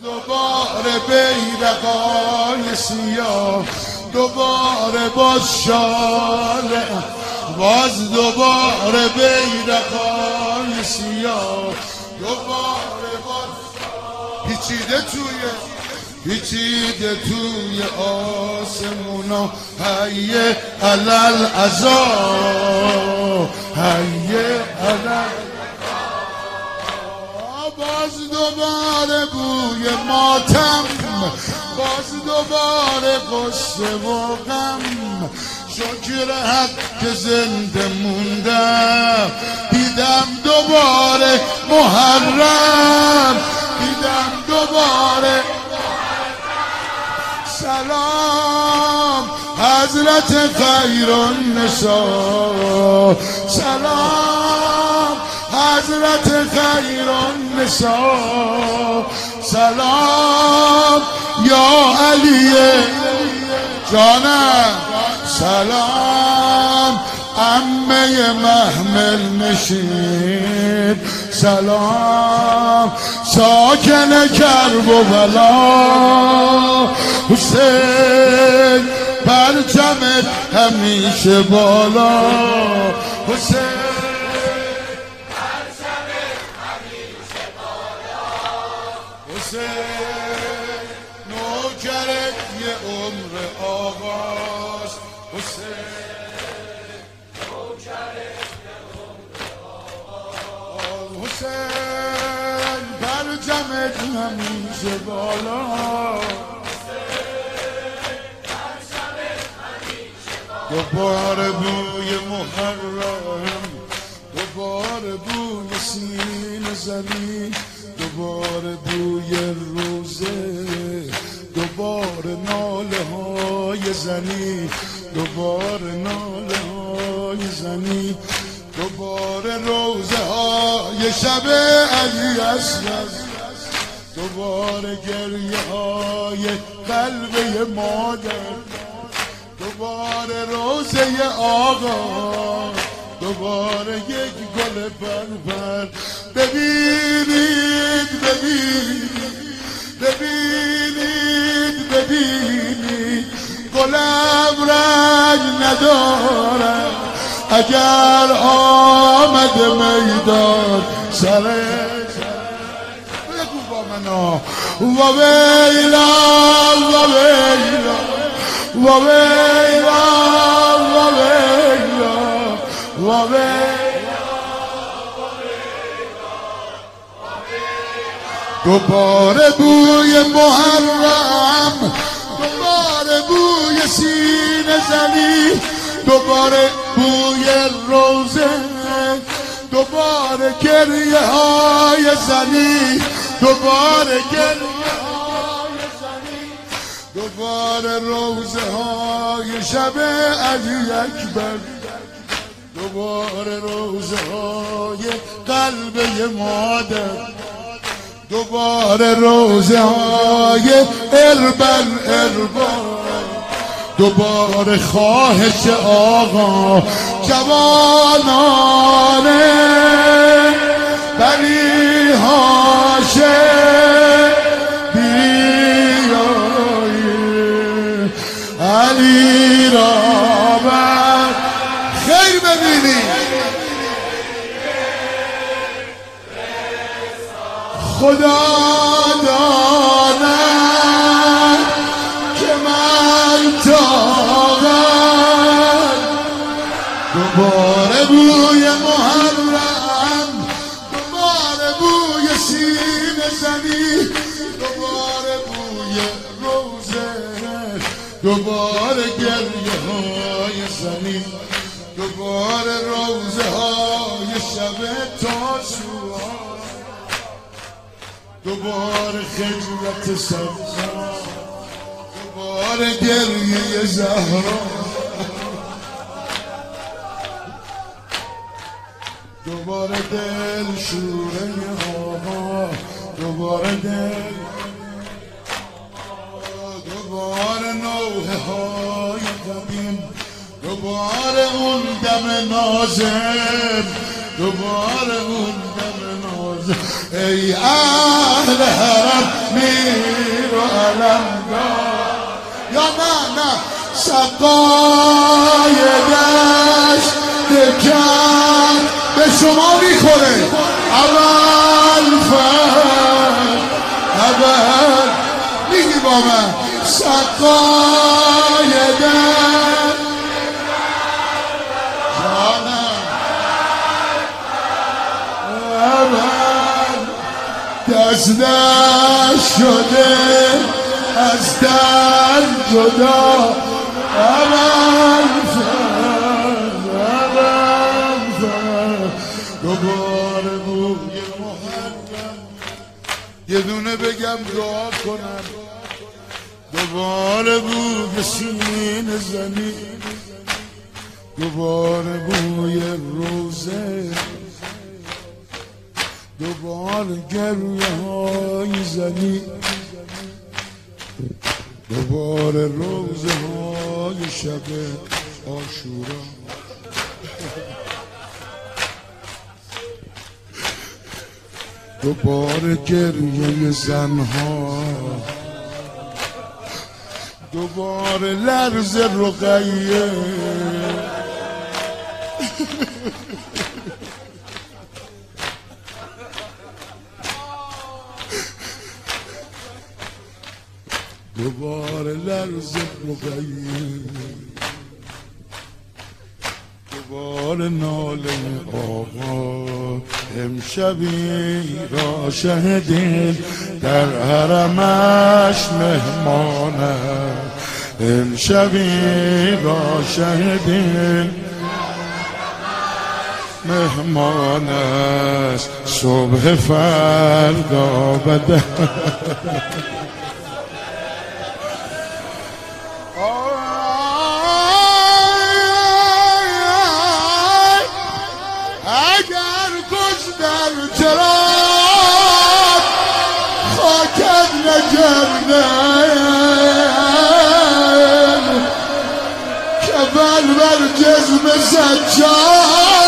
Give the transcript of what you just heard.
دوباره بیرقای سیاه، دوباره باز شاله، باز دوباره بیرقای سیاه، دوباره باز پیچیده توی آسمونا، هیه علل عزا، هیه علل، باز دوباره بوی ماتم، باز دوباره قصه و غم، شکر حق که زنده موندم، دیدم دوباره محرم، دیدم دوباره سلام حضرت خیرالنساء، سلام حضرت خیرالنساء، سلام یا علی جانم، سلام عمه محمل نشین، سلام ساکن کرب و بلا، حسین پرچمت همیشه بالا، حسین پرچمت همیشه بالا، حسین نوکرت یه عمر آقاست، حسین نوکرت یه عمر آقاست، حسین پرچمت همیشه بالا، دوباره بوی محرم، دوباره بوی سینه زنی، دوباره بوی روزه، دوباره ناله های زنی، دوباره ناله های زنی، دوباره روزه های شب علی اصغر، دوباره گریه های قلبه مادر، دوباره روزه آقا، دوباره یک گل پرپر، ببینید ببینید ببینید ببینید گلم رنگ نداره، اگر آمد میدان سره بگو با منا و ویلا و ویلا و ویلا و ویلا و ویلا، دوباره بوی محرم، دوباره بوی سینه زنی، دوباره بوی روزه، دوباره گریه های زنی، دوباره گریه های زنی، دوباره روزه های شب علی اکبر، دوباره روزه های قلبه مادر، دوباره روزه های اربل اربل، دوباره خواهش آقا جوانانه بنی هاشم بیایی علی را بر خیر ببینی، خدا داند که من تاقم، دوباره بوی محرم، دوباره بوی سینه زنی، دوباره بوی روزه، دوباره گریه های زنی، دوباره روزه های شب تاسوعا، دوباره خجلت سبزا، دوباره گریه زهرا، دوباره دل شوره آقا، دوباره دل، دوباره نوحه های قدیم، دوباره اون دم نازم، دوباره اون دم نازم، ای اهل حرم سقای دشت دکن به شما میخوره اول فرد اول میگی با من سقای دشت جانم اول دست شده از در جدا اول فرد دوباره بوی محرم یه دونه بگم دعا کنم دوباره بوی سینه زنی دوباره بوی روزه دوباره گریه های زنی دوباره روزه های شب عاشورا دوباره گریه زنها دوباره لرز رقیه دوباره لرز رقیه دوباره ناله آقا امشبی را شهدین در حرمش مهمانه امشبی را شهدین مهمان است صبح فردا بده اگر کش در چراغ خاکت نکردن کفن بر جسم سجاد